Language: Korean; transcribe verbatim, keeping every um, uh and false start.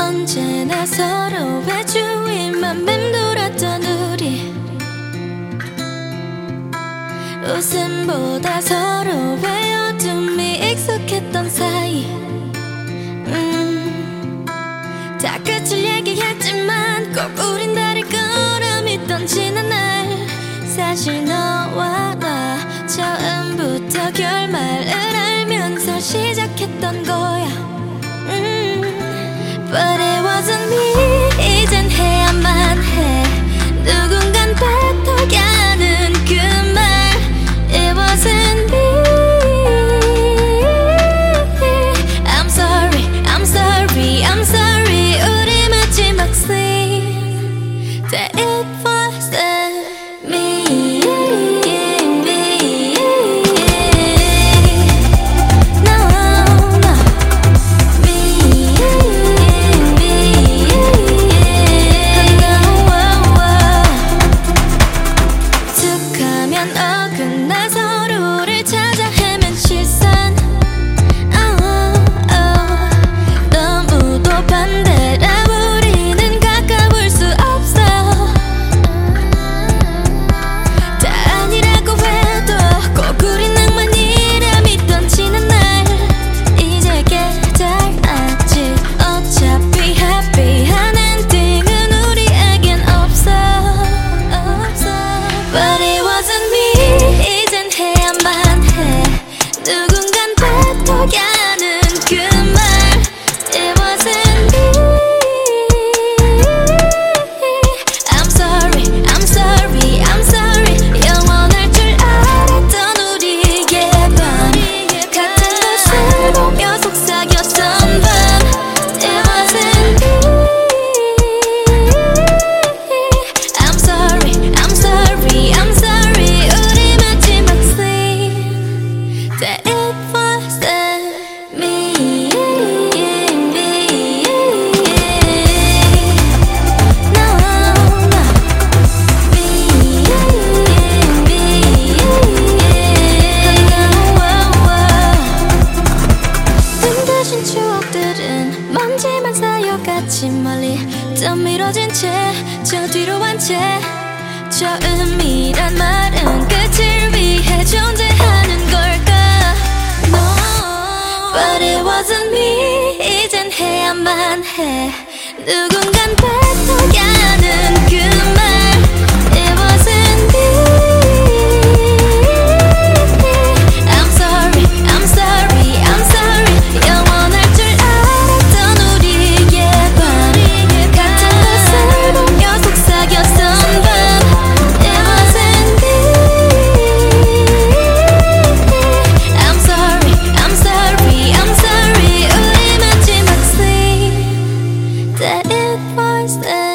언제나 서로의 주위만 맴돌았던 우리, 웃음보다 서로의 어둠이 익숙했던 사이. 음, 다 끝을 얘기했지만 꼭 우린 다를 거라 믿던 지난 날, 사실 너와 나 처음부터 결말을 알면서 시작했던 거야. 음, But it wasn't me. 이젠 해야만 해. 누군간 뱉어야 하는 그 말. It wasn't me. I'm sorry, I'm sorry, I'm sorry. 우리 마지막 scene. That it wasn't me. 어긋나 서로를 찾아 헤맨 시선. oh, oh. 너무도 반대라 우리는 가까울 수 없어. 다 아니라고 해도 꼭 우린 낭만이라 믿던 지난 날, 이제 깨달았지. 어차피 happy한 엔딩은 우리에겐 없어, 없어. But it wasn't me. 이젠 해야만 해. 누군간 뱉어야 하는 그 말. It wasn't me. I'm sorry, I'm sorry, I'm sorry. 영원할 줄 알았던 우리의 밤, 같은 것을 보며 속삭였던 밤. It wasn't me. I'm sorry, I'm sorry, I'm sorry. 우리 마지막 scene. That it wasn't me. No, no. Me. 뜬 대신 추억들은 먼지만 쌓여갔지. 멀리 떠밀어진 채 저 뒤로 한 채. 처음이란 말은 끝을 위해 존재하는 걸까? No. But it wasn't me. 이젠 해야만 해. 누군간 뱉어야 하는 그 말. It wasn't me. I'm sorry, I'm sorry, I'm sorry. 영원할 줄 알았던 우리의 밤, 같은 것을 보며 속삭였던 밤. It wasn't me. I'm sorry, I'm sorry, I'm sorry. 우리 마지막 scene. That it was the